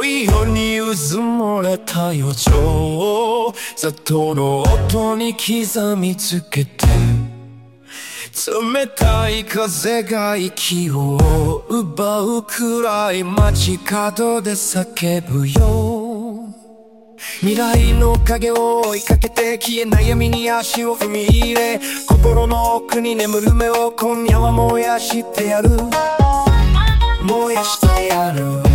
いように渦漏れた余剰砂糖の音に刻みつけて冷たい風が息を奪うくらい街角で叫ぶよ。未来の影を追いかけて消えない闇に足を踏み入れ、心の奥に眠る目を今夜は燃やしてやる、燃やしてやる。